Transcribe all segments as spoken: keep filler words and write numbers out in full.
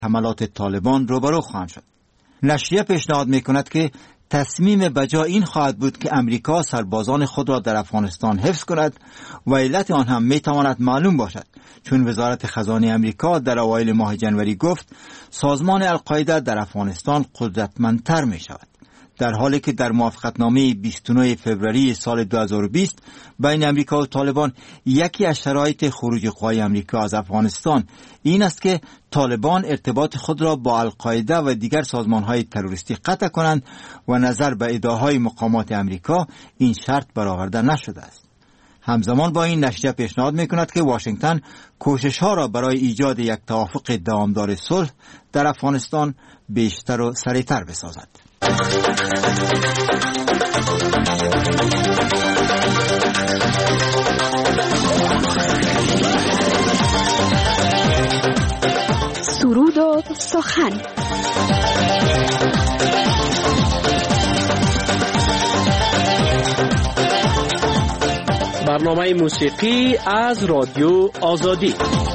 حملات طالبان روبرو خواهند شد. نشریه پیشنهاد می‌کند که تصمیم بجا این خواهد بود که امریکا سربازان خود را در افغانستان حفظ کند و علت آن هم میتواند معلوم باشد، چون وزارت خزانه امریکا در اوایل ماه جنوری گفت سازمان القاعده در افغانستان قدرتمندتر می شود، در حالی که در موافقتنامه بیست و نه فوریه سال دو هزار و بیست بین امریکا و طالبان یکی از شرایط خروج قوای امریکا از افغانستان این است که طالبان ارتباط خود را با القاعده و دیگر سازمان‌های تروریستی قطع کنند و نظر به ادعاهای مقامات امریکا این شرط برآورده نشده است. همزمان با این نشریه پیشنهاد می‌کند که واشنگتن کوشش‌ها را برای ایجاد یک توافق دوامدار صلح در افغانستان بیشتر و سریعتر بسازد. سرود و سخن. برنامه موسیقی از رادیو آزادی.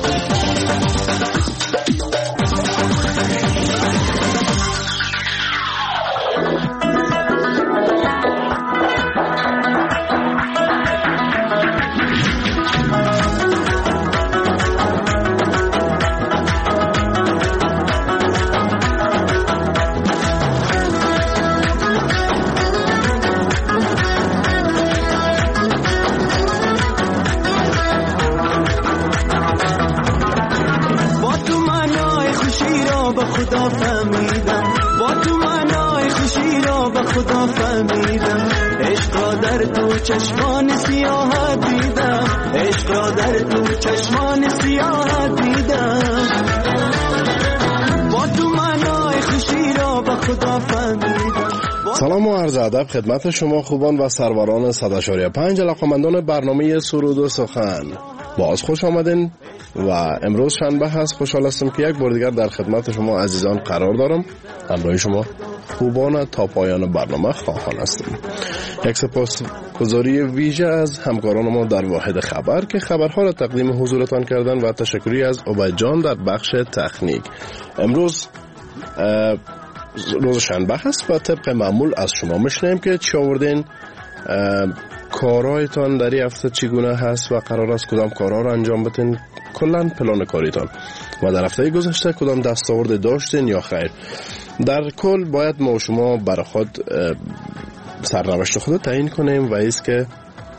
چشمان سیاه دیدم، عشق را در تو چشمان سیاه دیدم، با تو معنای خوشی را به خدا فهمیدم. سلام و عرض ادب خدمت شما خوبان و سروران صد و پنج علاقه‌مندان برنامه سرود و سخن. باز خوش آمدین و امروز شنبه هست. خوشحال هستم که یک بار دیگر در خدمت شما عزیزان قرار دارم. همراه شما خوبان تا پایان برنامه خواهان هستم. یک سپاس گزاری ویژه از همکاران ما در واحد خبر که خبرها را تقدیم حضورتان کردن و تشکری از عبید جان در بخش تکنیک. امروز روز شنبه هست و طبق معمول از شما میشنیم که چی آوردین، کارهایتان در این هفته چگونه هست و قرار است کدام کارها را انجام بدین، کلان پلان کاریتان و در هفته گذشته کدام دستاورد داشتین یا خیر. در کل باید ما و شما برای خود سرنوشت خود تعیین کنیم و ایست که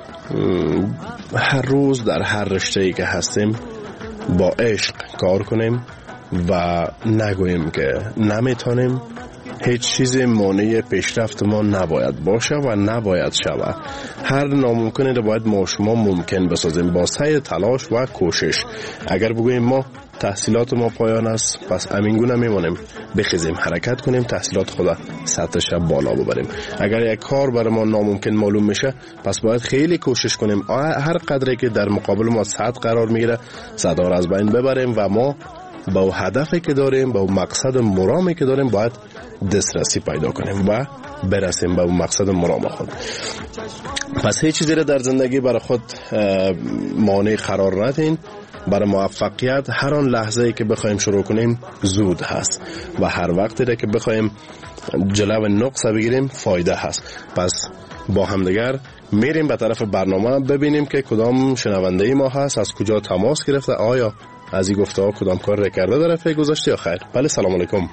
هر روز در هر رشته‌ای که هستیم با عشق کار کنیم و نگوییم که نمیتونیم. هیچ چیز مانع پیشرفت ما نباید باشه و نباید شود. هر ناممکنی رو باید ما و شما ممکن بسازیم با سعی، تلاش و کوشش. اگر بگوییم ما تحصیلات ما پایان است، پس امینگونه میمونیم، بخیزیم حرکت کنیم، تحصیلات خدا سطحش بالا ببریم. اگر یک کار برای ما ناممکن معلوم میشه، پس باید خیلی کوشش کنیم هر قدری که در مقابل ما صد قرار میگیره صدا را از بین ببریم و ما با هدفی که داریم، با مقصد مرامی که داریم باید دسترسی پیدا کنیم و برسیم به مقصد مرام خود. پس هیچ چیزی را در زندگی برای خود مانع قرار ندین. برای موفقیت هر آن لحظه‌ای که بخوایم شروع کنیم زود هست و هر وقتی را که بخوایم جلو نقص بگیریم فایده هست. پس با همدیگر میریم به طرف برنامه ببینیم که کدام شنونده ما هست، از کجا تماس گرفته، آیا از این گفته ها کدام کار را کرده در هفته گذشته یا خیر. بله سلام علیکم.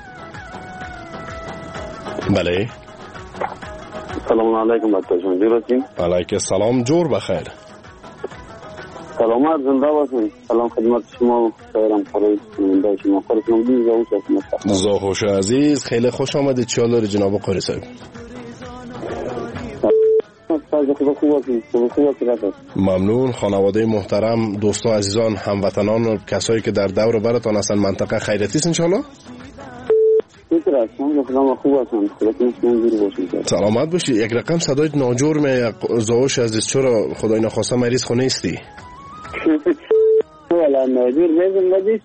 بله سلام علیکم بچه جان، دیرستیم. علیکم سلام، جور بخیر. سلامت زنده باشین. سلام خدمت شما، خیرم خرید زنده شما. خرید بی زاوش هستم. زاهوش عزیز خیلی خوش آمدید. چی حال داری جناب قاری صاحب؟ ممنون. خانواده محترم، دوستا عزیزان، هموطنان و کسایی که در دور و برتان هستن منطقه خیرتی است ان شاء الله. سلامت باشی. یک رقم صدای ناجور می زاوش عزیز، چرا خدای نخواسته مریض خونه استی؟ والا ناجور میزم ندیست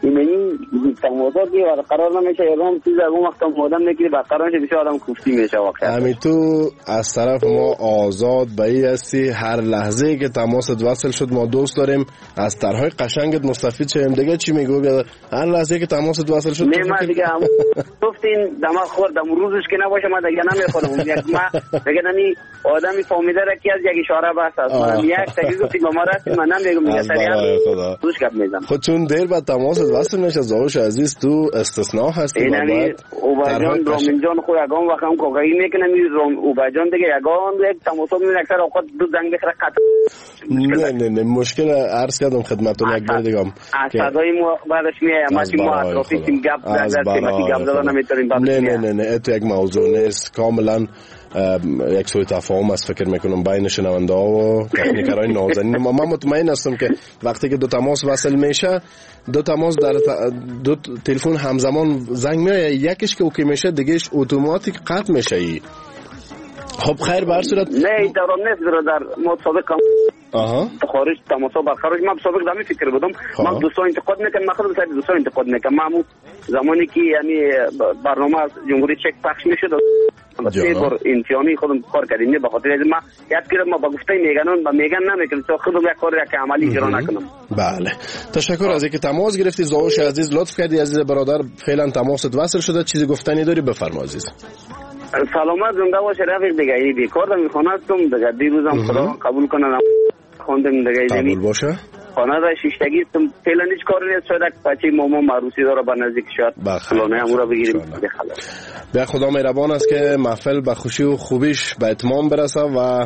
این تماسات که برقرار نمیشه یکم چیز اون وقت آدم میگیره برقرار نشه بسیار آدم کوفتی میشه واقعا. همین تو از طرف ما آزاد بایی هستی، هر لحظه که تماست وصل شد ما دوست داریم از طرحهای قشنگت مستفید شیم. دیگه چی میگو؟ هر لحظه که تماست وصل شد نه ما دیگه گفتین دما خوردم روزش که نباشه ما دیگه نمیخورم. یک ما دیگه نمی آدمی فهمیده را که از یک اشاره بس است. من یک تاکید گفتم ما راست من نمیگم میگه سریع روش گپ میزنم. خود چون دیر بعد تماست وصل نشه زاوش عزیز تو استثناء هستی. اینمی اوباجان رامین خو یگان وقت هم کوکایی میکنه می اوباجان دیگه یگان یک تماسات می اکثر اوقات دو زنگ بخره قطع. نه نه نه مشکل عرض کردم خدمتتون یک بار دیگه هم صدای ما بعدش میاد ما چی ما اطرافیم گپ در تماتی گپ زدن نمیتونیم بعد. نه نه نه نه تو یک موضوع نیست، کاملا یک سوء تفاهم است فکر میکنم بین شنونده ها و تکنیکرهای نازنین. من مطمئن هستم که وقتی که دو تماس وصل میشه دو تماس در دو تلفن همزمان زنگ میاد، یکیش که اوکی میشه دیگهش اتوماتیک قطع میشه. ای خب خیر به هر صورت نه دارم نیست برادر ما سابق آها خارج تماسا برقرار من سابق دمی فکر بودم من دوستان انتقاد میکنم مخصوص سر دوستان انتقاد میکنم من زمانی که یعنی برنامه از جمهوری چک پخش میشد سه بار امتحانی خودم کار کردیم به خاطر از ما یاد کردم ما با گفتای میگنن با میگن نمیکنم تو خودم یک کاری که عملی اجرا نکنم. بله تشکر از اینکه تماس گرفتی زاوش عزیز، لطف کردی عزیز برادر. فعلا تماست وصل شده، چیزی گفتنی داری بفرما عزیز. سلامت زنده باشه رفیق دیگه. ای بیکار دم خونه هستم دیگه دیروزم خدا قبول کنه خوندم دیگه قبول باشه خانه را شیشتگی استم فعلا هیچ کاری نیست. شاید بچه ماما معروسی داره به نزدیک شاید فلانه امورا بگیریم دیگه خلاص. بیا خدا مهربان است که محفل به خوشی و خوبیش به اتمام برسه و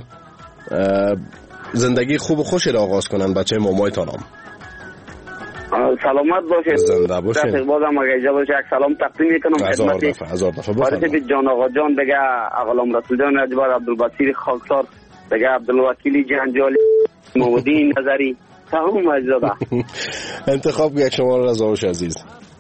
زندگی خوب و خوشی را آغاز کنن بچه مامایتان هم. سلامت باشه زنده باشه. بازم اگه اجازه باشه یک سلام تقدیم میکنم خدمت هزار دفعه فارسی جان آقا جان دیگه اقلام رسول جان اجبار عبدالبصیر خاکسار دیگه عبدالوکیلی جنجالی محمودی نظری تمام اجزا. انتخاب یک شماره را زاوش عزیز.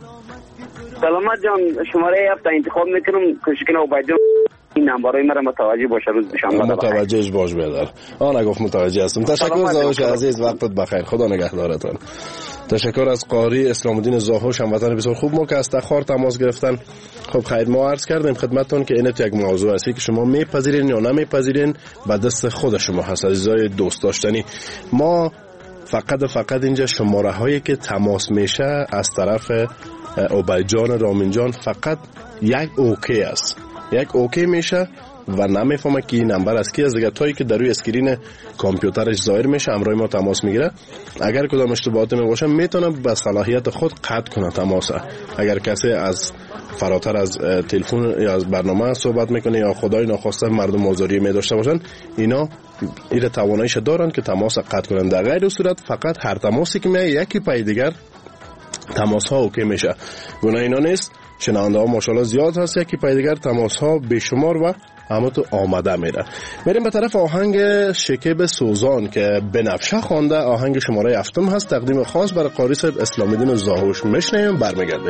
سلامت جان شماره هفت انتخاب میکنم کشکن اوباجان این نمبرای مرا متوجه باشه روز شنبه. متوجهش باش بیادر. آن نگفت متوجه هستم. تشکر زاوش عزیز، وقتت بخیر، خدا نگهدارتان. تشکر از قاری اسلام الدین زاهوش، هموطن بسیار خوب ما که از تخار تماس گرفتن. خب خیر ما عرض کردیم خدمتتون که این یک موضوع است که شما میپذیرین یا نمیپذیرین به دست خود شما هست عزیزای دوست داشتنی. ما فقط فقط اینجا شماره هایی که تماس میشه از طرف اوبایجان رامینجان فقط یک اوکی است، یک اوکی میشه و نمیفهمه که این نمبر از کی است دیگه. تایی که در روی اسکرین کامپیوترش ظاهر میشه همراه ما تماس میگیره. اگر کدام اشتباهاتی میباشه میتونه به صلاحیت خود قطع کنه تماس. اگر کسی از فراتر از تلفن یا از برنامه صحبت میکنه یا خدای ناخواسته مردم آزاری میداشته باشن، اینا این تواناییش دارن که تماس قطع کنن. در غیر صورت فقط هر تماسی که میاد یکی پای دیگر تماس ها اوکی میشه. گناه اینا نیست، شنونده ها ماشاءالله زیاد هست، یکی پای دیگر تماس ها بیشمار و همه تو آمده میره. میریم به طرف آهنگ شکیب سوزان که بنفشه خوانده، آهنگ شماره هفتم هست، تقدیم خاص برای قاری صاحب اسلام الدین زاهوش. میشنیم برمیگردیم.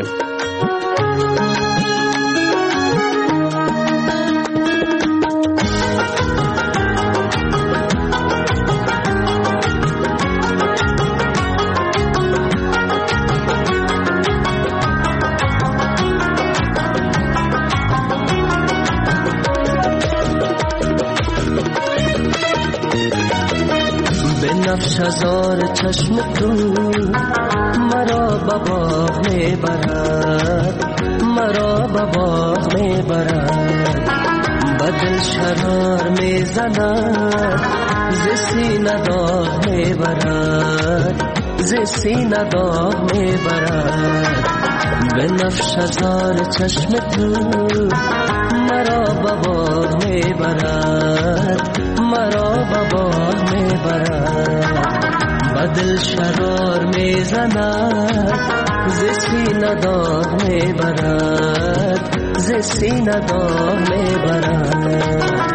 هزار چشم تو مرا به باغ میبرد، مرا به باغ میبرد، به دل شرار میزند، ز سینه داغ میبرد، ز سینه داغ میبرد. به نفش هزار چشم تو مرا به باغ میبرد، مرا به باغ میبرد، به دل شرار میزند، ز سینه داغ میبرد، ز سینه داغ میبرد.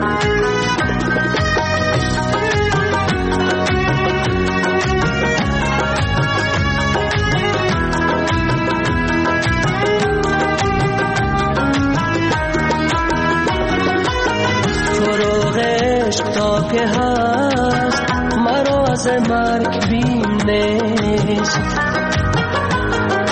تا که هست مرا ز مرگ بیم نیست،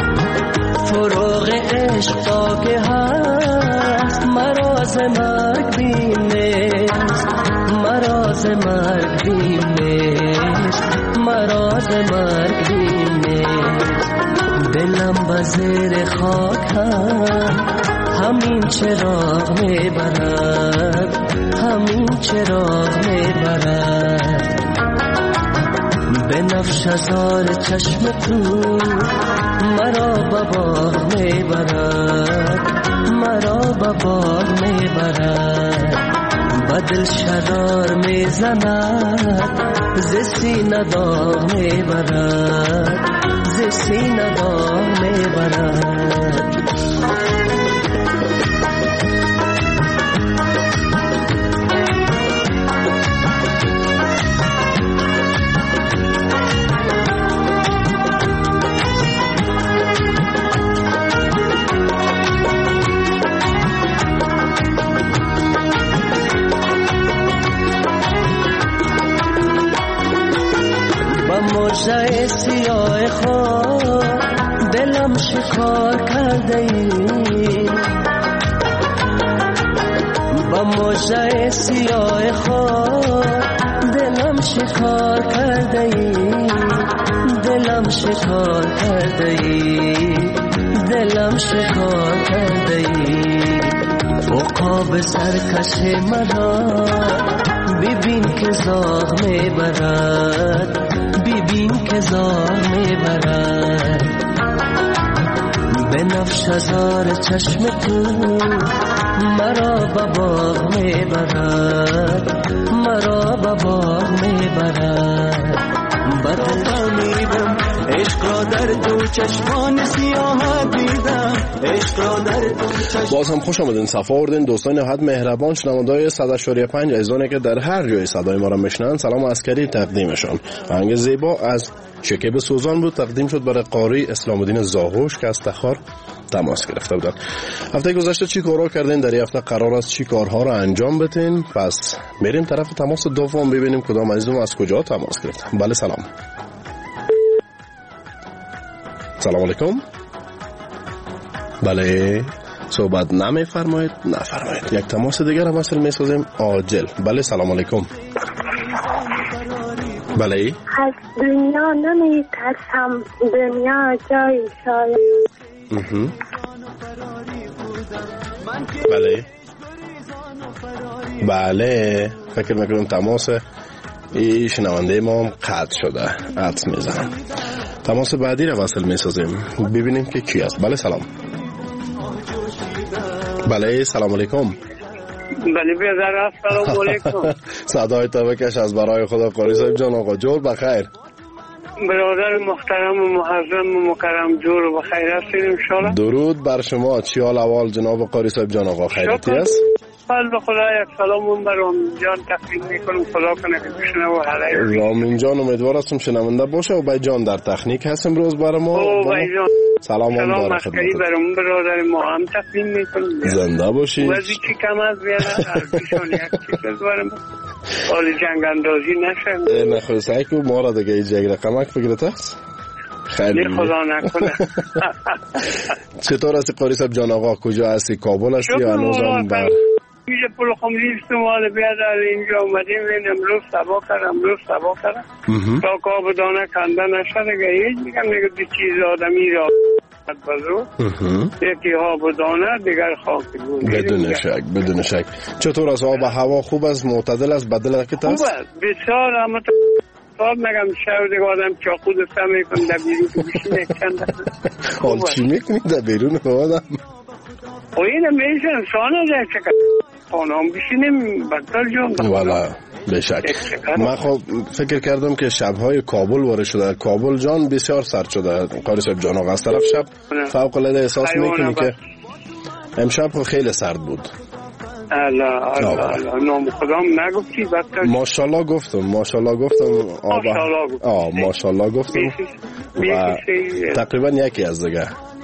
عشق تا که هست مراز مرگ بیم نیست مراز مرگ بیم نیست مراز مرگ بیم نیست دلم به زیر خاک هم همین چراغ میبرد همین چراغ میبرد بنفش هزار چشم تو مرا به باغ میبرد مرا به باغ میبرد به دل شرار میزند ز سینه داغ میبرد ز سینه داغ میبرد موجه سیاه خود دلم شکار کرده ای با موجه سیاه خود دلم شکار کرده ای دلم شکار کرده ای دلم شکار کرده ای عقاب سرکش مرا ببین که زاغ میبرد ببین که زار میبرد بنفش هزار چشم تو مرا به باغ میبرد مرا به باغ میبرد بدل فهمیدم عشق را در دو چشمان سیاه دیدم عشق را در دو چشمان. باز هم خوش آمدین، صفا آوردین دوستان نهایت مهربان شنوندای صد و شش پنج عزیزانی که در هر جای صدای ما را میشنن سلام عسکری تقدیمشان. آهنگ زیبا از شکیب سوزان بود، تقدیم شد برای قاری اسلام الدین زاغوش که از تخار تماس گرفته بودن. هفته گذشته چی کارها کردین؟ در این هفته قرار است چی کارها را انجام بدین؟ پس میریم طرف تماس دوم ببینیم کدام عزیزم از کجا تماس گرفت. بله سلام. سلام علیکم. بله صحبت نمیفرمایید؟ نفرمایید. یک تماس دیگر هم اصل میسازیم عاجل. بله سلام علیکم. بله از دنیا نمی ترسم، دنیا جای شاید. بله بله فکر میکنم تماس این شنونده ما هم قطع شده، قطع میزنم. تماس بعدی رو وصل میسازیم ببینیم که کی است. بله سلام. بله سلام علیکم. بله بیادر سلام علیکم. صدای تو بکش از برای خدا قاری صاحب جان. آقا جور بخیر. برادر محترم و محترم و مکرم جور بخیر هستین انشاءالله. درود بر شما. چی حال احوال جناب قاری صاحب جان؟ آقا خیریتی است؟ به خدا یک سلام بر رامین جان تقدیم میکنم، خدا کنه که بشنه و حاله رامین جان امیدوار هستم شنونده باشه و بای جان در تکنیک هست امروز برای ما. او بای جان سلام سلام عسکری برام برادر ما هم تقدیم میکنم. زنده باشی. وزی چی کم از بیانه ارزشان یک چیز برای ما حال جنگ اندازی نشن. نخواه سعی که ما را دیگه ایجا یک رقمک فکرت هست؟ خیلی خدا نکنه. چطور هستی قاری صاحب جان؟ آقا کجا هستی؟ کابل هستی یا هنوزم بر میشه پول خمری استعمال بیادر اینجا اومدیم وین امروز سبا کرد امروز سبا کرد تا کاب دانه کنده نشده گه هیچ میگم نگه دی چیز آدمی را بزرگ یکی آب و دانه دیگر خاک بود. بدون شک بدون شک. چطور از آب هوا خوب است؟ معتدل است؟ بدل که خوب است بسیار. اما صاحب نگم شو دیگه آدم چاقو دسته میکن در بیرون که بشین یک چند حال چی میکنی در بیرون آدم؟ و اینه میشه انسان در چکر خانه هم بشینیم بدتر جان. والا بشک. من خب فکر کردم که شبهای کابل وارد شده. کابل جان بسیار سرد شده قاری صاحب جان. آقا از طرف شب فوق العاده احساس میکنی که امشب خیلی سرد بود. الله الله نام خدام نگفتی بدتر. ماشاءالله گفتم ماشاءالله گفتم ماشاءالله گفتم آه ماشاءالله گفتم و تقریبا یکی از دیگه.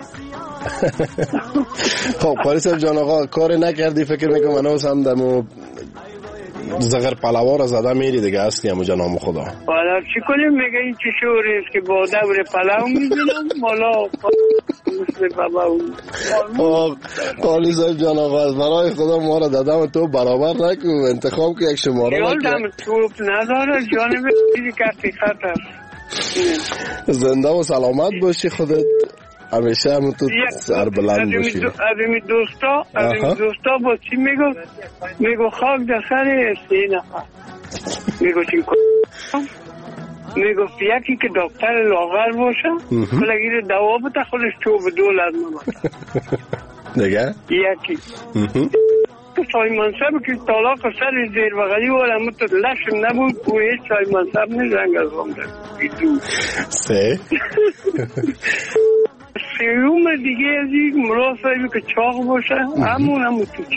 خب قاری صاحب جان آقا کار نکردی فکر میکنم منوز هم دمو زغر پلاوا را زده میری دیگه هستی همو جنام خدا. حالا چی کنیم میگه این چی شوری است که با دور پلاو میزنم مالا مثل بابا اون قالی صاحب جان آقا از برای خدا ما را دادم تو برابر نکن انتخاب که یک شماره نکن یادم توپ نداره جانب چیزی که حقیقت هست زنده و سلامت باشی خودت همیشه همون تو سر بلند باشی از این دوستا از این دوستا با چی میگو میگو خاک در سر سه نفر میگو چی کنم میگفت یکی که دکتر لاغر باشه بلگیر دوا بده خودش تو به دو لازم دیگه یکی چای منصب که طلاق سر زیر بغلی و علمت لشم نبود و هیچ چای منصب نزنگ از هم در سه سیوم دیگه از یک مرا صاحبی که چاق باشه همون همون تو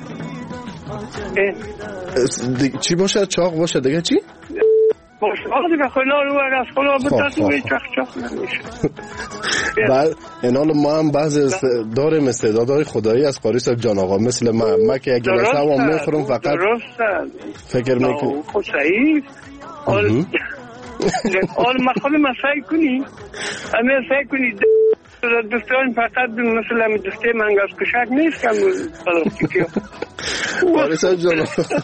چی چی باشه چاق باشه دیگه چی؟ باشه آقا دیگه خلا رو از خلا بتاسو به چاق چاق نمیشه بعد اینال ما هم بعض داریم استعدادهای خدایی از قاری صاحب جان آقا مثل من من که اگه رسه هم میخورم فقط فکر میکنم خود صحیح آل ما خودم سعی کنی همه سعی کنی دوستان فقط مثل همه دوسته منگاز کشک نیست کم پلاستیکی قاری صاحب جان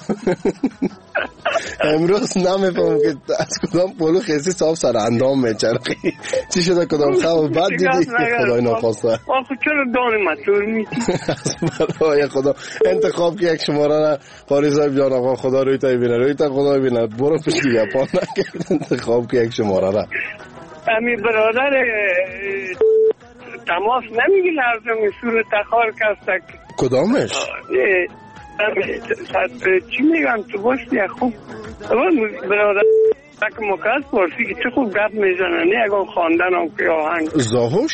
امروز نمیفهم که از کدام پولو خیسی صاحب سر اندام میچرخی چی شده کدام خواب بعد دیدی خدای ناخواسته آخو چرا دان مطور میتی برای خدا انتخاب که یک شماره را قاری صاحب جان آقا خدا روی تا بینه روی تا خدا بینه برو پیش دیگه پا نکرد انتخاب که یک شماره را امی برادر تماس نمیگی لازم سور تخار کستک کدامش؟ چی میگن تو باشتی خوب برادر تک مکاز پرسی که چه خوب گپ میزنه نه اگه خواندن هم که آهنگ زاهوش؟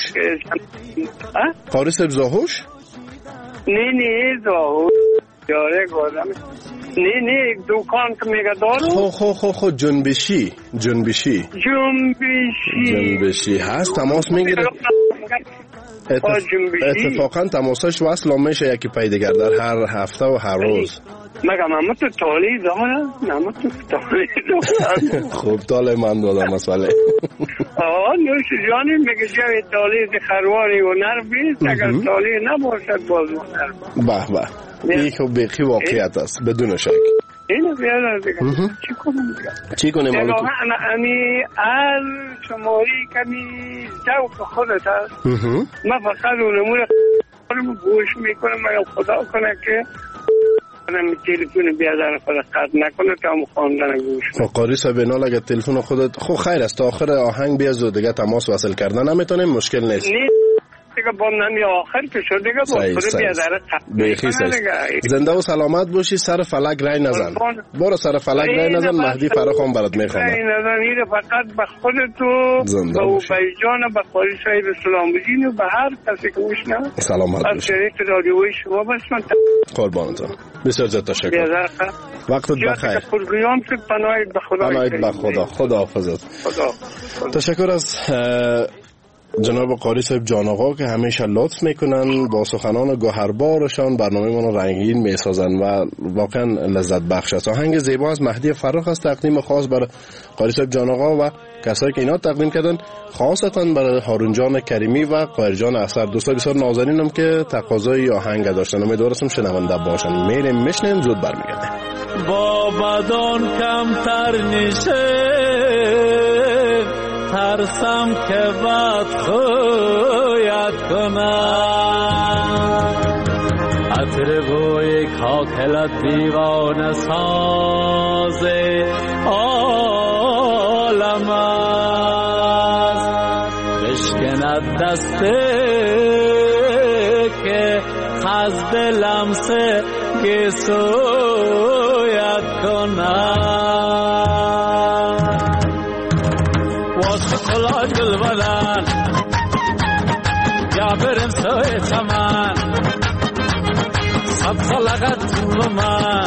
قاری صاحب زاهوش؟ نه نه زاهوش یاره گادم نه نه یک دوکان که میگه دارو خو خو خو خو جنبشی جنبشی جنبشی جنبشی هست تماس میگیره اتف... اتفاقا تماساش وصل میشه یکی پیدگر در هر هفته و هر روز مگم همه تو تالی دارم همه تو تالی دارم خوب تالی من دادم مسئله آه نوش جانی میگه جای تالی دی خرواری و نر بیست اگر تالی نباشد باز و نر به به این خوب بیخی واقعیت است بدون شک اینو بیادر بگم چی کنم بگم چی کنم مالو امی از شماری کمی جو خودت هست من فقط اونمون خودم گوش میکنم من خدا کنه که من تلفن بیادر خودت قد نکنه تا هم خواندن گوش کنه قاری صاحب اینال اگر تلفن خودت خب خیر است تا آخر آهنگ بیازو دیگه تماس وصل کردن نمیتونیم مشکل نیست دیگه با نمی آخر که شد دیگه با خود بیادر بیخی سیست زنده و سلامت باشی سر فلک رای نزن برو سر فلک رای نزن مهدی فراخان برات میخوام رای نزن ایره فقط به خودتو با او بیجان به قاری صاحب سلام بجین و به هر کسی که میشنه سلامت باشی از شریف رادیوی شما باشم قربانتون بسیار زیاد تشکر وقتت بخیر پرگویان که پناهید به خدا پناهید به خدا خدا حافظت تشکر از جناب قاری صاحب جان آقا که همیشه لطف میکنن با سخنان گوهربارشان برنامه ما رنگین میسازن و واقعا لذت بخش است. آهنگ زیبا از مهدی فرخ است تقدیم خاص برای قاری صاحب جان آقا و کسایی که اینا تقدیم کردن خاصتا برای هارون جان کریمی و قاهر جان اثر دوستای بسیار نازنینم که تقاضای آهنگ داشتن امیدوارم شنونده باشن میریم میشنیم زود برمیگردیم با بدان کمتر نشه ترسم که بد خویت کنم عطر بوی کاکلت دیوانه ساز عالم است بشکند دسته که خزد لمسه گسویت کنم خلا گل بدن یا برم سوی چمن صد خلقت طول من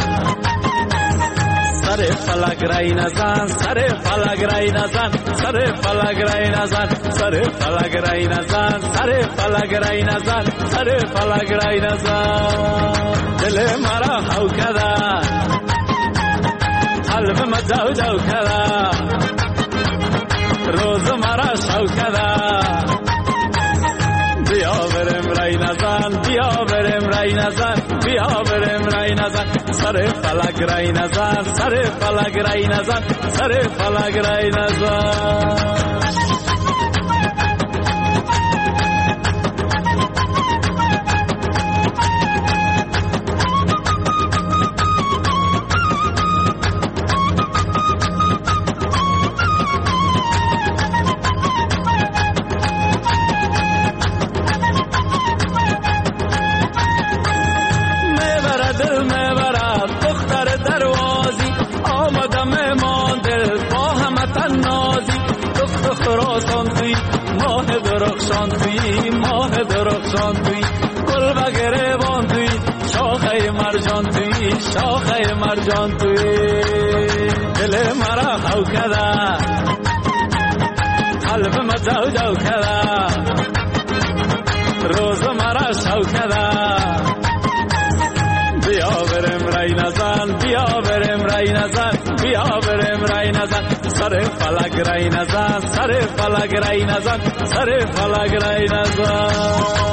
سر فلک رای نزن سر فلک رای نزن سر فلک رای نزن سر فلک رای نزن سر فلک رای نزن سر فلک رای نزن دل مرا هو کردن قلب ما جو جو کردن روز مرا شو کده بیا نزن بیا بریم رای نزن بیا بریم رای نزن سر فلک رای نزن سر فلک رای نزن سر فلک رای نزن خراسان توی ماه درخشان توی ماه درخشان توی گل و گریبان توی شاخه مرجان توی شاخه مرجان توی دل مرا خو کده قلب ما جو جو کده روز مرا شو کده بیا بریم رای نزن بیا بریم رای نزن بیا بریم رای نزن سر فلک رای نزن سر فلک رای نزن سر فلک رای نزن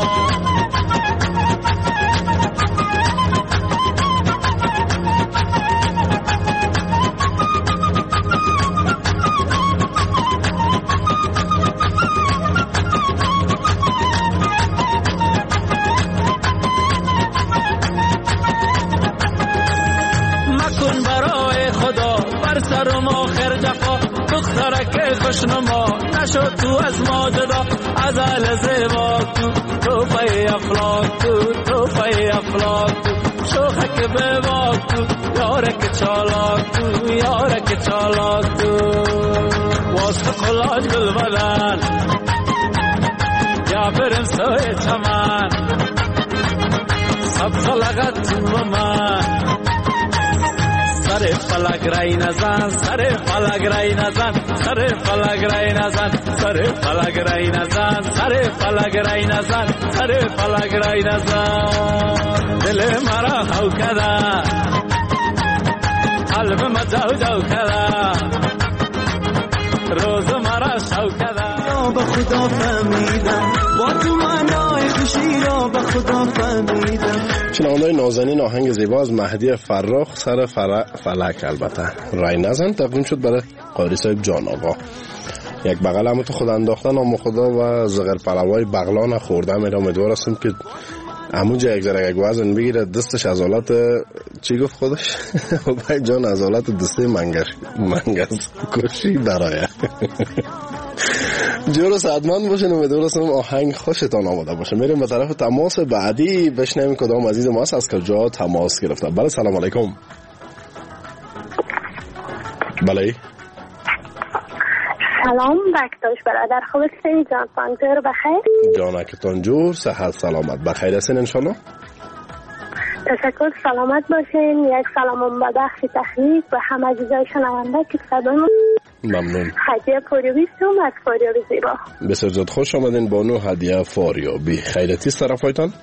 خوشنما نشد تو از ما جدا ازل زیبا تو توفه افلاک تو توفه افلاک تو شوخک بباک تو یارک چالاک تو یارک چالاک تو واسه قلاج گل بدن یا برم سوی چمن سبز لغت تو من سر فلک رای نزن سر فلک رای نزن سر فلک رای نزن سر فلک رای نزن سر فلک رای نزن سر فلک رای نزن دل مرا خو کده قلب ما جو جو کده روز مرا شو کده یا به خدا فهمیدم با تو معنای خوشی را به خدا فهمیدم. شنونده‌های نازنین آهنگ زیبا از مهدی فراخ سر فلک البته رای نزن تقدیم شد برای قاری صاحب جان آقا. یک بغل هم تو خود انداختن نام خدا و زغر پلوای بغلان خورده میره. امیدوار هستم که همونجا یک ذره یک وزن بگیره دستش از حالت چی گفت خودش و جان از حالت دسته منگش منگز کشی برای جور سعدمند باشین. امیدوار هستم آهنگ خوشتان آماده باشه. میریم به طرف تماس بعدی بشنویم کدام عزیز ما است از کجا تماس گرفته. بله سلام علیکم. بله سلام بکتاش برادر خوبی جان پانجور بخیر جانکتان جور صحت سلامت بخیر هستین انشالله. تشکر سلامت باشین. یک سلام به بخش تکنیک و همه عزیزای شنونده که صدای ممنون. هدیه فاریابی هم از فاریابی زیبا. بسیار زود خوش آمدین بانو هدیه فاریابی. خیرتی است طرفایتان؟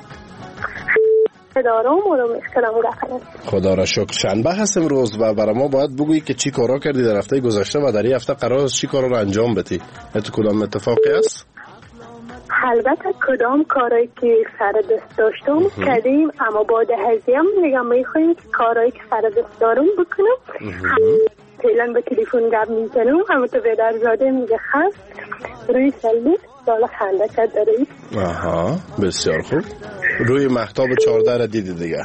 دارم و مشکلم گفتن. خدا را شکر. شنبه هست امروز و برای ما باید بگویی که چی کارا کردی در هفته گذشته و در این هفته قرار است چی کارا رو انجام بدی. تو کدام اتفاقی است؟ البته کدام کارایی که سر دست داشتم کردیم اما با دهزیم نگم میخواییم که کارایی که سر دست دارم بکنم. فعلا به تلفن گپ میزنم اما تو بیدر زاده میگه خست روی سلبید بالا خنده کرد دارید. آها بسیار خوب. روی مهتاب چهارده را دیدی دیگه.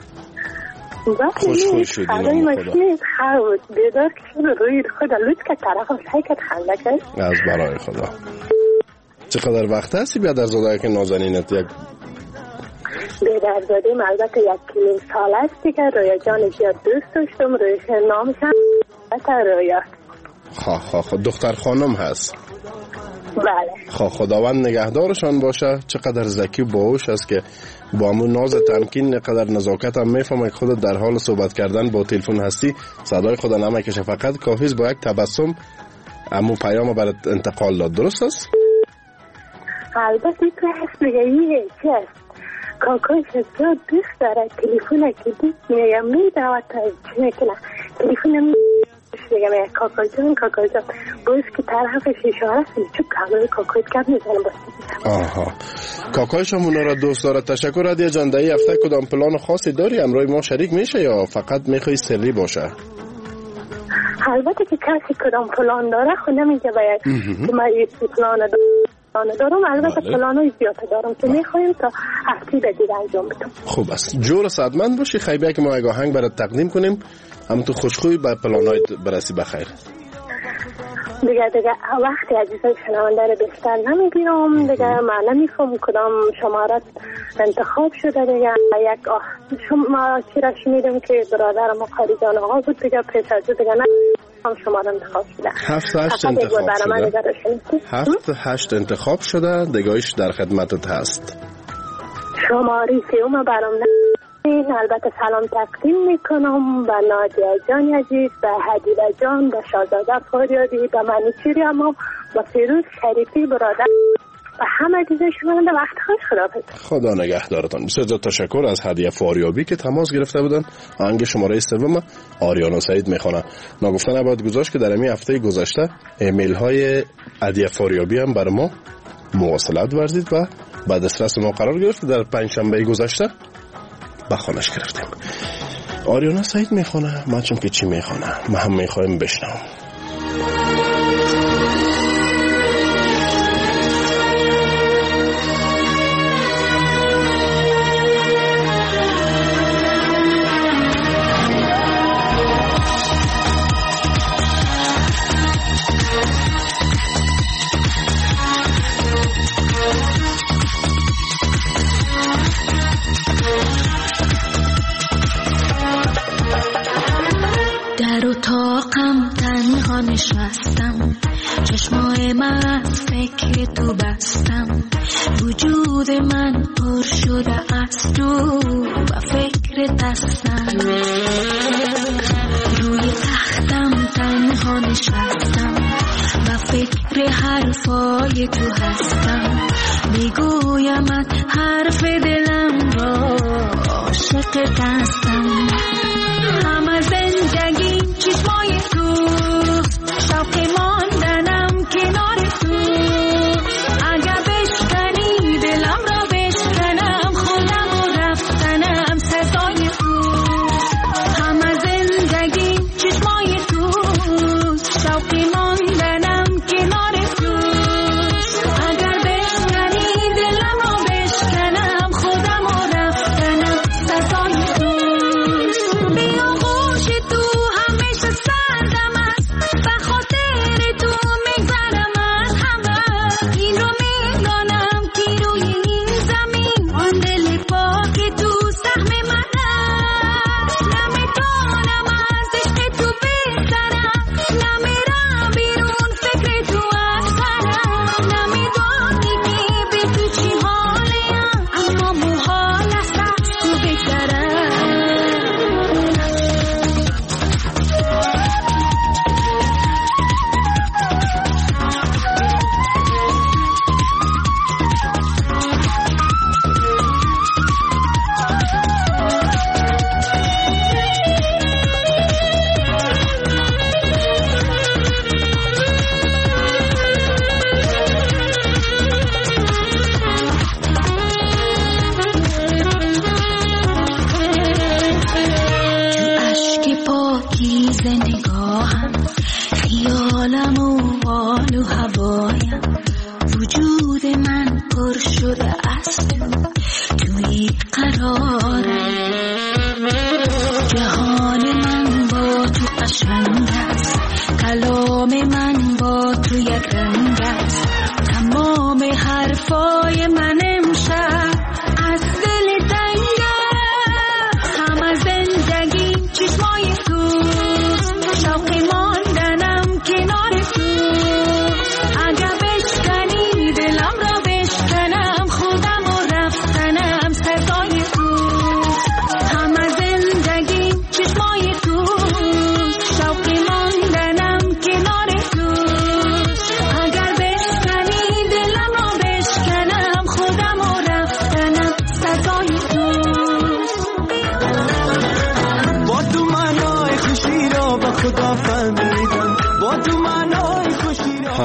خوش خوش شدی نام خدا. خود بیدار که شد روی خدا لوت که طرف هم سعی کرد خنده کرد. از برای خدا. چقدر وقت هستی بیادر زاده که نازنینت یک بیدر زاده البته یک کلیم سال است دیگه. رویا جان زیاد دوست داشتم. رویش نامشم البته رویا. خواه خواه خواه دختر خانم هست. بله. خواه خداوند نگهدارشان باشه. چقدر ذکی باهوش است که با همون ناز تمکین قدر نزاکت هم میفهمه که خودت در حال صحبت کردن با تلفن هستی صدای خدا نمیکشه فقط کافیست با یک تبسم همون پیام برات انتقال داد. درست است؟ البته تو هست نگهیه چه است کاکایش زیاد دوست داره تلفونه که دوست میگم میدواد تا چه نکنه تلفونه میگم کاکای جان کاکای جان باید که طرفش اشاره است چون کامل کاکایت کم میزنم باید آها، کاکایش هم اونا را دوست دارد. تشکر هدیه جان. در این هفته کدام پلان خاصی داری همراه ما شریک میشه یا فقط میخوای سری باشه؟ البته که کسی کدام پلان داره خود نمیگه باید که من این پلان دارم. البته پلان های زیاده دارم که میخوایم تا هفته دیگه انجام بدم. خوب است، جور سعادتمند باشی. خیبه که ما یک آهنگ برات تقدیم کنیم، هم تو خوشخوی به پلان های برسی بخیر. دیگه دیگه وقتی عزیزای شنونده رو بیشتر نمیگیرم دیگه. من نمیفهم کدام شماره انتخاب شده دیگه. یک آه شما چی را شنیدم که برادر ما قاری جان آقا بود دیگه، پیش از دیگه نه هم شماره انتخاب شده. هفت هشت انتخاب شده. هفت هشت انتخاب شده دیگه. ایش در خدمتت هست. شماری سیوم برام نه. البته سلام تقدیم میکنم به نادیه جان عزیز، به هدیه جان، به شاهزاده فاریابی، به منیچیری اما، به فیروز شریفی برادر و همه دیگه شما. وقت خوش. خداحافظ. خدا نگهدارتان. بسیار زیاد تشکر از هدیه فاریابی که تماس گرفته بودن. آهنگ شماره سوم آریانا سعید میخونه. ناگفته نباید گذاشت که در این هفته گذشته ایمیل های هدیه فاریابی هم بر ما مواصلت ورزید و بعد دسترس ما قرار گرفت. در پنجشنبه گذشته با خانش گرفتیم. آریانا سعید میخونه، ما چون که چی میخونه ما هم میخوایم بشنوم. نشستم، چشمای من از فکر تو بستم، وجود من پر شده از تو و فکر دستم. روی تختم تنها نشستم و فکر حرفای تو هستم. میگویمت حرف دلم را، عاشق دستم. همه زندگی چشمای تو، شوق ماندنم کنار تو. اگر بشکنی دلم را بشکنم، خودم و رفتنم سزای تو. همه زندگی چشمای تو، شوق ماندنم کنار تو. اگر بشکنی دلم را بشکنم، خودم و رفتنم سزای تو.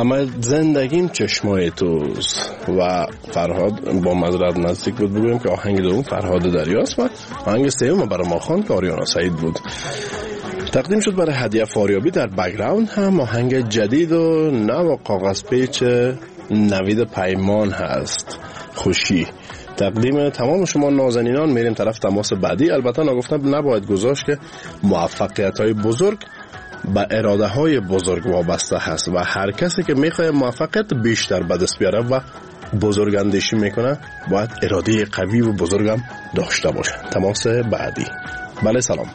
همه زندگیم چشمای توز و فرهاد با معذرت نزدیک بود بگویم که آهنگ دوم فرهاد دریاست و آهنگ سوم برای ما خواند که آریانا سعید بود. تقدیم شد برای هدیه فاریابی. در بک‌گراند هم آهنگ جدید و نو کاغذ پیچ نوید پیمان هست، خوشی. تقدیم تمام شما نازنینان. میریم طرف تماس بعدی. البته نگفتم نباید گذاشت که موفقیت های بزرگ به اراده های بزرگ وابسته هست و هر کسی که میخواد موفقیت بیشتر به دست بیاره و بزرگ اندیشی میکنه باید اراده قوی و بزرگم داشته باشه. تماس بعدی. بله سلام.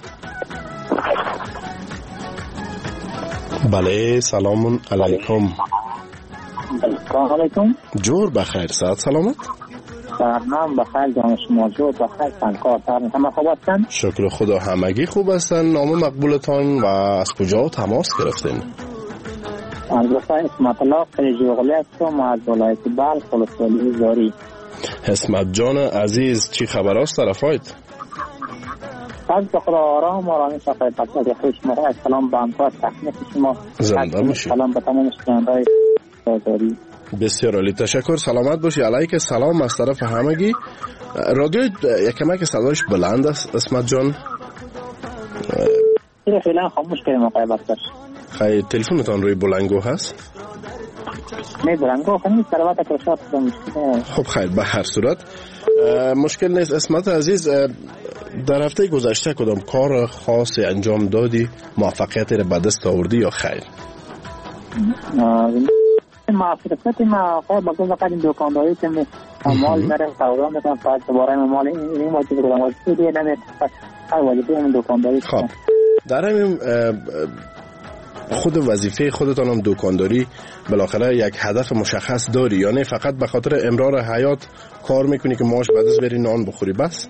بله سلام علیکم. سلام علیکم. جور بخیر، صحت سلامت؟ سلام بخیر جان شما. جور بخیر سنکار همه خوب هستن؟ شکر خدا همگی خوب هستن. نام مقبولتان و از کجا تماس گرفتین؟ از رفع اسمت الله قریجوغلی هستم از ولایت بلخ ولسوالی زاری. اسمت جان عزیز چی خبر است طرفایت؟ از بخدا آرام و آرامی شفای پسد خوش مرا. سلام به همکار تکنیک شما. زنده باشی. سلام به تمام شنوندگان زاری. بسیار عالی، تشکر. سلامت باشی. علیک سلام از طرف همگی. رادیو یکم که صدایش بلند است اسمت جان. این فعلا خاموش کردیم آقای بختر. خیلی تلفنتان روی بلنگو هست؟ نه بلنگو خیلی سروات کرشات مشکل. خب خیر، به هر صورت مشکل نیست. اسمت عزیز در هفته گذشته کدام کار خاصی انجام دادی موفقیتی را به دست آوردی یا خیر؟ موفقیت ما خود با گذاشتن دکانداری که مال میرم سودا میکنم بعد دوباره مال این موضوع رو دارم واسه دیگه نمیاد هر وظیفه اون دکانداری. خب در همین خود وظیفه خودتان هم دکانداری بالاخره یک هدف مشخص داری یا نه فقط به خاطر امرار حیات کار میکنی که ماش بعد از بری نان بخوری بس؟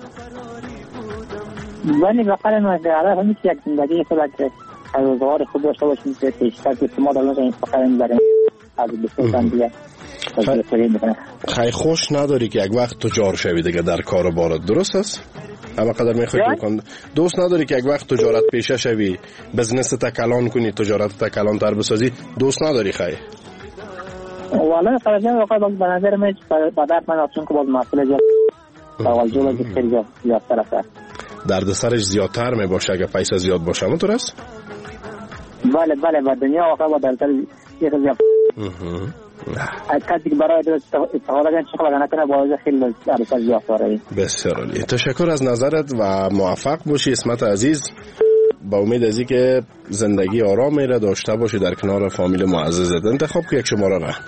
ولی بخاطر ما هدف نیست یک زندگی خود که روزگار خوب داشته باشیم که پیشتر که ما داریم این فقط میبریم از بسیار دیگه. خیلی خوش نداری که یک وقت تجار شوی دیگه در کار بارت، درست است؟ اما قدر میخوای دکان دوست نداری که یک وقت تجارت پیشه شوی، بزنس تکلان کنی، تجارت تکلان تر بسازی، دوست نداری خیلی؟ والا خرجان واقعا به نظر من بعد من اصلا که باز مسئله جا توجه باید خیلی زیادتر است. درد سرش زیادتر می باشه اگه پیسه زیاد باشه، همونطور است؟ بله بله با دنیا واقعا با درد سر یک زیاد کسی که برای استفاده کنه چقدر نکنه باید خیلی درد سر زیاد داره. بسیار عالی، تشکر از نظرت و موفق باشی اسمت عزیز. با امید از اینکه زندگی آرامی را داشته باشی در کنار فامیل معززت. انتخاب که یک شماره را.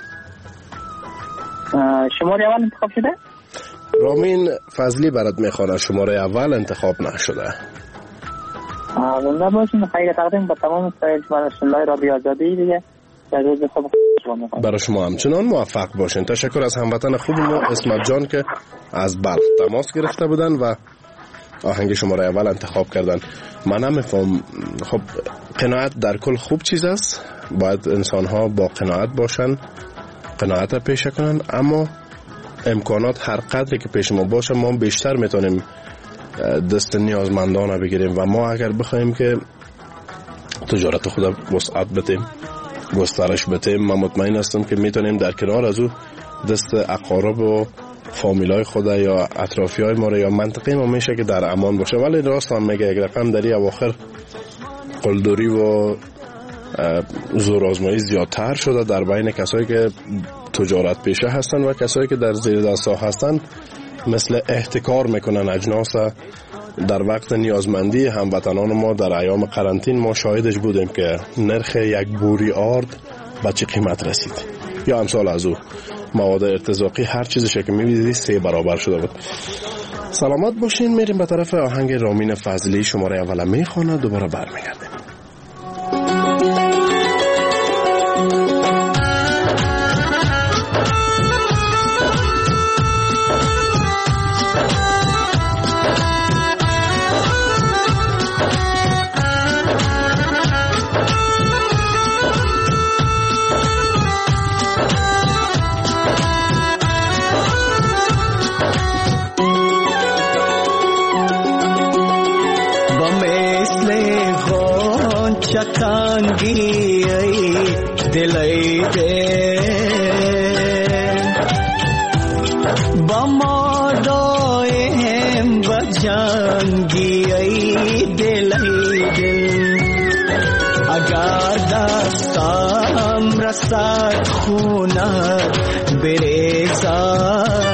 شماره اول انتخاب شده؟ رامین فضلی برات میخوانه. شماره اول انتخاب نشده. زنده باشین. خیلی تقدیم با تمام شنوندگان رادیو آزادی دیگه. برای شما همچنان موفق باشین. تشکر از هموطن خوب ما اسمت جان که از بلخ تماس گرفته بودن و آهنگ شماره اول انتخاب کردن. من هم میفهم. خب قناعت در کل خوب چیز است، باید انسان ها با قناعت باشن، قناعت پیشه کنن، اما امکانات هر قدری که پیش ما باشه ما بیشتر میتونیم دست نیازمندان بگیریم و ما اگر بخوایم که تجارت خود وسعت بدیم، گسترش بدیم، من مطمئن هستم که میتونیم در کنار از او دست اقارب و فامیلای خود یا اطرافیای ما یا منطقه ما میشه که در امان باشه. ولی راست هم میگه یک رقم در این اواخر قلدری و زور آزمایی زیادتر شده در بین کسایی که تجارت پیشه هستن و کسایی که در زیر دست ها هستن، مثل احتکار میکنن اجناس. در وقت نیازمندی هموطنان ما در ایام قرنطین ما شاهدش بودیم که نرخ یک بوری آرد به چه قیمت رسید، یا امثال از او مواد ارتزاقی، هر چیزش که می‌بینید سه برابر شده بود. سلامت باشین. میریم به طرف آهنگ رامین فضلی. شماره اول میخونه، دوباره برمیگردیم. تانگی ای دلای جنگی ای دل ای دل اگر دستم رسد خونت بریزد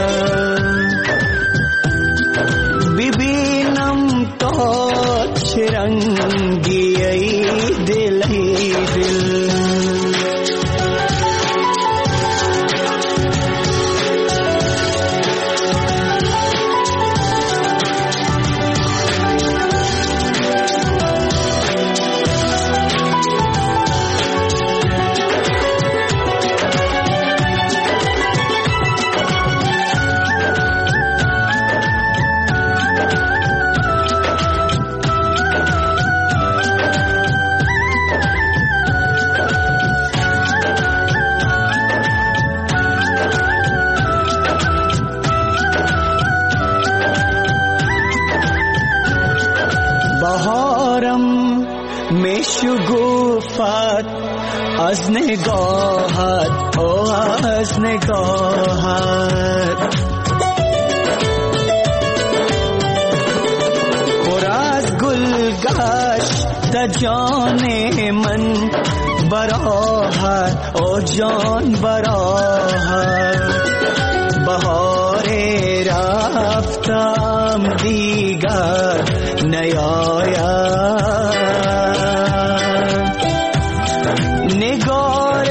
ببینم تا چه رنگی ای دل ای دل شگوفت از نگاهت او از نگاهت پر از گل گشت جان من براحت او جان براحت بهار رفتم دیگر نیاید نگار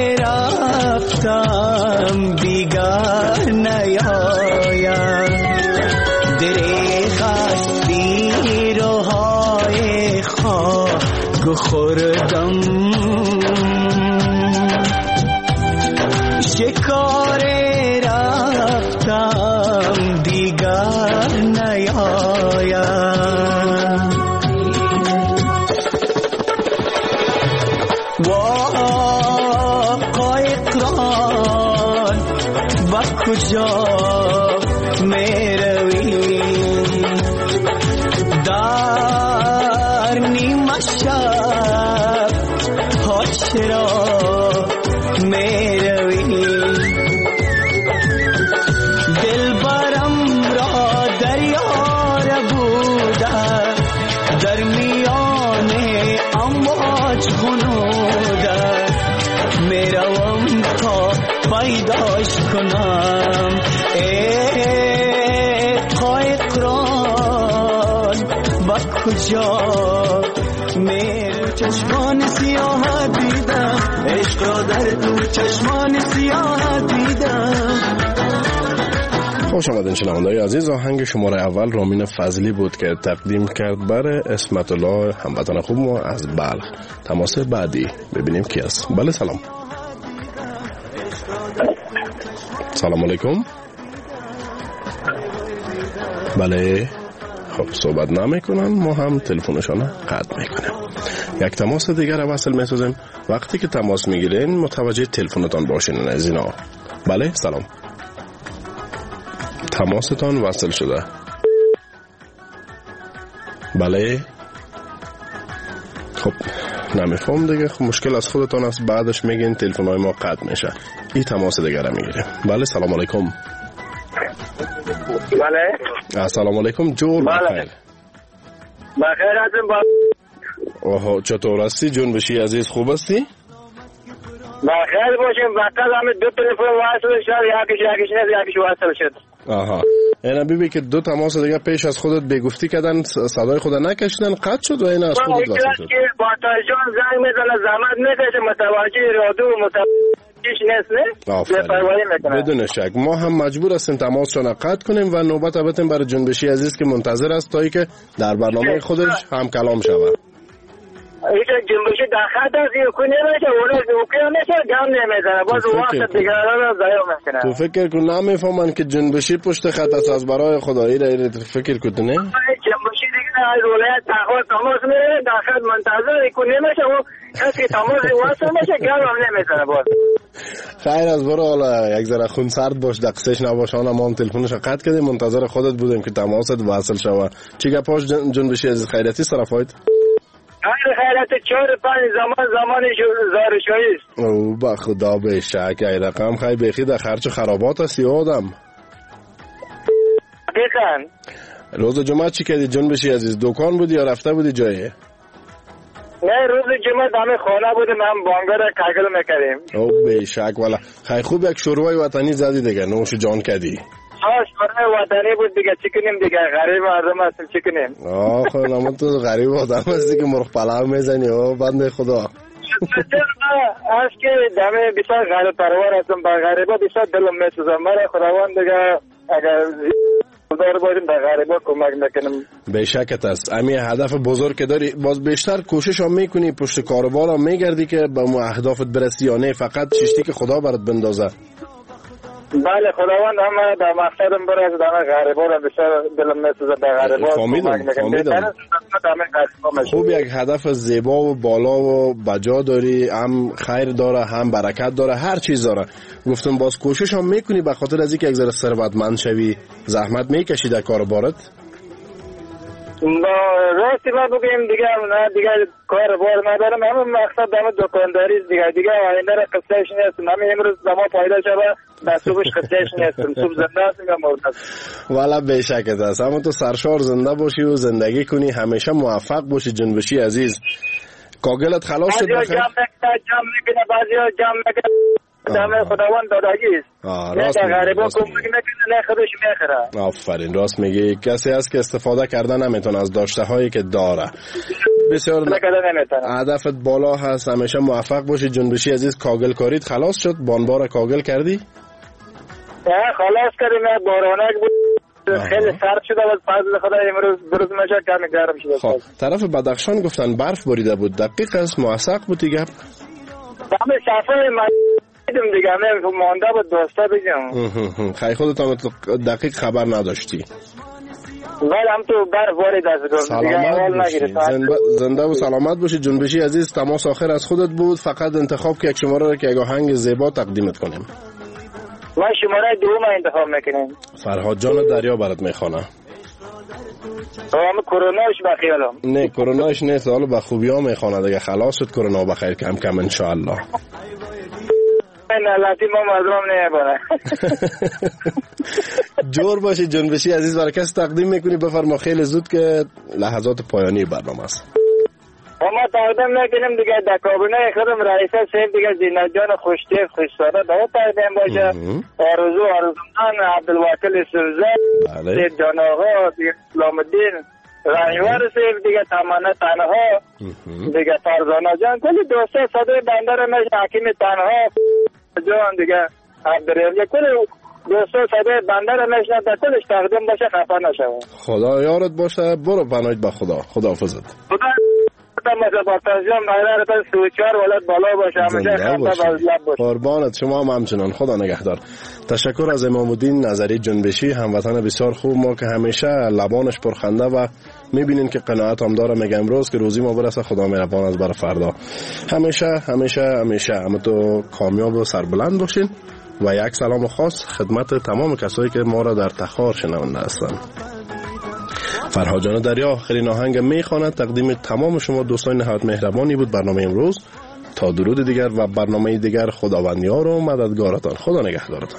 رفتم دیگر نیاید دریغ استی روهای خاک خوردم شکار رفتم دیگر نیاید کجا میروی در نیمه شب ها چرا میروی دل برم را دریار بوده در میان امواج غنوده میروم تا پیداش کنم ای قایقران با کجا میره چشمان سیاه دیدم عشق را در تو چشمان سیاه دیدم. خوش آمدین شنونده‌های عزیز. آهنگ شماره اول رامین فضلی بود که تقدیم کرد برای اسمت الله هموطن خوب ما از بلخ. تماس بعدی ببینیم کی است. بله سلام. سلام علیکم. بله خب صحبت نمیکنن ما هم تلفنشان قطع میکنیم. یک تماس دیگر وصل میسازیم. وقتی که تماس میگیرین متوجه تلفنتان باشین از اینا. بله سلام. تماستان وصل شده. بله خب نمیفهم دیگه. خب مشکل از خودتان است. بعدش میگین تلفن‌های ما قطع میشه. این تماس دیگه را میگیریم. بله سلام علیکم. بله السلام علیکم. جور بله. بخیر. بخیر هستم با. اوه چطور هستی جنبشی عزیز؟ خوب هستی؟ بخیر باشیم. وقت همه دو تلفن وصل شد یکیش یکیش نه یکیش وصل شد. آها اینا بیبی که دو تماس دیگه پیش از خودت بگفتی کردن صدای خود نکشیدن قطع شد و اینا از خودت وصل شد. که با تایجان زنگ میزنه زحمت میکشه متوجه رادیو متوجهش نیست نه. بدون شک ما هم مجبور هستیم تماسشون قطع کنیم و نوبت بتیم برای جنبشی عزیز که منتظر است تا که در برنامه خودش هم کلام شود. ایشا جنبشی در خط است یه کنی نمیشه اونه اوکی نمیشه گم نمیزنه باز وقت دیگران رو ضایع میکنه. تو فکر کن نمیفهمن که جنبشی پشت خط است از برای خدایی را فکر کنی؟ جنبشی دیگه از ولایت تقوی تماس میره در خط منتظر کنی نمیشه و کسی تماس واسه نمیشه گم هم نمیزنه باز. خیر از برو حالا یک ذره خون سرد باش دقیقش نباش. آن ما هم تلفنش قطع کردیم منتظر خودت بودیم که تماست وصل شود. چی گپاش جنبشی عزیز خیرتی طرفایت؟ خیر خیرت چهار پنج زمان زمان زارشایی است. او با خدا به شک ای رقم خیلی بخی در خرچ خرابات است یا آدم. دقیقاً روز جمعه چی کردی جنبشی عزیز؟ دکان بودی یا رفته بودی جایی؟ نه روز جمعه دم خانه بودیم، هم بانگا را کاغل میکردیم. او بیشک والا خیلی خوب. یک شوربای وطنی زدی دیگه، نوش جان کردی. آه شوربای وطنی بود دیگه، چی کنیم دیگه، غریب آدم هستیم چی کنیم. آه خب نما تو غریب آدم هستی که مرغ پلاو میزنی. او بنده خدا از که دم بسیار غریب پروار هستم، با غریبا بسیار دلم میسوزم. برای خداوند دیگه اگر دار باشیم به غریبا کمک میکنم. بیشکت است. امی هدف بزرگ که داری، باز بیشتر کوشش هم میکنی، پشت کاروبار هم میگردی که به مو اهدافت برسی یا نه فقط چشتی که خدا برات بندازه؟ بله خداوند هم در مقصدم برسه. در غریبا را بسیار دلم میسوزه، به غریبا کمک میکنم. خوب یک هدف زیبا و بالا و بجا داری، هم خیر داره هم برکت داره، هر چیز داره. گفتم باز کوشش هم میکنی به خاطر از اینکه یک ذره ثروتمند شوی، زحمت میکشی در کاروبارت؟ راستی ما بگیم دیگه نه دیگه کار بار ندارم، همون مقصد دم دکانداری دیگه دیگه آینده را قصهش نیستم. همین امروز دما پایدا شده دستوبش قصهش نیستم، صبح زنده هستم یا مرد هستم. والا بیشکت است. همون تو سرشار زنده باشی و زندگی کنی، همیشه موفق باشی جنبشی عزیز. کاغلت خلاص شد بخیر؟ بعضی ها جمع میکنه جمع میکنه بعضی ها جمع میکنه. دم خداوند دادگی است. راست میگی. غریبا کمک میکنه نه خودش میخره. آفرین راست میگی. کسی هست که استفاده کرده نمیتونه از داشته هایی که داره. بسیار هدفت بالا هست، همیشه موفق باشی جنبشی عزیز. کاغل کاریت خلاص شد؟ بانبار کاغل کردی؟ نه خلاص کردیم، بارانک بود خیلی سرد شده و فضل خدا امروز بروز میشه کمی گرم شده. خب طرف بدخشان گفتن برف بریده بود، دقیق است موثق بود دیگه؟ همه صفحه من دیدم دیگه، همه مانده بود دوستا بگم. خیلی خودت هم دقیق خبر نداشتی؟ ولی هم تو برف وارد از سلامت باشی، زنده و سلامت باشی جنبشی عزیز. تماس آخر از خودت بود، فقط انتخاب که یک شماره را که یک آهنگ زیبا تقدیمت کنیم. ما شماره دوم انتخاب میکنیم. فرهاد جان دریا برات میخوانه. هم کروناش بخیالم. نه کروناش نیست، حالا به خوبی ها میخوانه دیگه. خلاص شد کرونا بخیر کم کم انشاءالله. نه لاتی ما مردم نمیباره. جور باشی جنبشی عزیز. برای کسی تقدیم میکنی بفرما، خیلی زود که لحظات پایانی برنامه است. ما تقدیم میکنیم دیگه در کابینه خودم رئیسه سیف دیگه زینت جان خوشتیف خوشساده دو تقدیم باشه. آرزو آرزوان عبدالوکیل سوزه سید جان آقا دیگه اسلام الدین رایوار سیف دیگه تمانه تنها دیگه فرزانه جان کلی دوسته صدای بندر میشه حکیم تنها جان دیگه عبدالرحیم کلی دوسته صدای بندر میشه در کلش تقدیم باشه خفه نشوه. خدا یارت باشه. برو پناهت به خدا. خدا حافظت. خدا قربانت شما هم همچنان. خدا نگهدار. تشکر از امام الدین نظری جنبشی، هموطن بسیار خوب ما که همیشه لبانش پرخنده و میبینین که قناعت هم داره. میگم امروز که روزی ما برسه خدا مهربان از برای فردا. همیشه همیشه همیشه همه تو کامیاب و سربلند باشین. و یک سلام خاص خدمت تمام کسایی که ما را در تخار شنونده هستند. فرهاد جان دریا آخرین آهنگ میخواند. تقدیم تمام شما دوستان نهایت مهربانی بود برنامه امروز. تا درود دیگر و برنامه دیگر خداوندیار و مددگارتان. خدا نگهدارتان.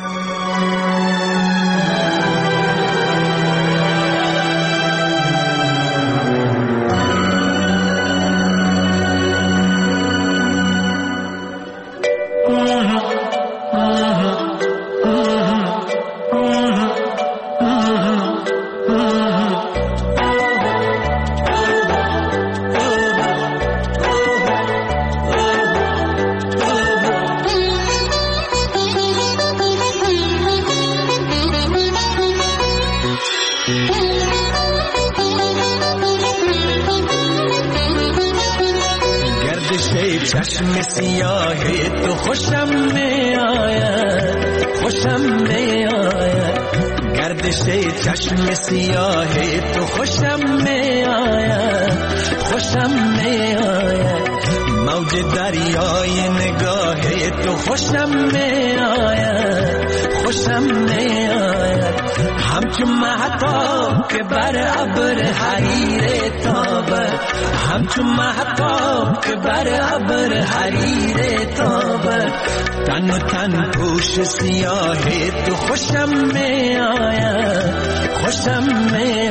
چشم سیاه تو خوشم می آید، خوشم می آید. گردش چشم سیاه تو خوشم می آید، خوشم می آید. موج دریای نگاه تو خوشم می آید، خوشم می آید. همچون مهتاب که بر ابر حریر تابد، همچون مهتاب که بر ابر حریر تابد. تن و تن پوش سیاه تو خوشم می آید، خوشم می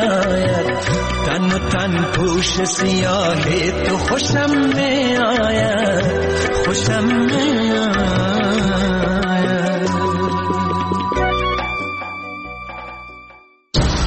تن تن پوش سیاه تو خوشم می آید خوشم می آید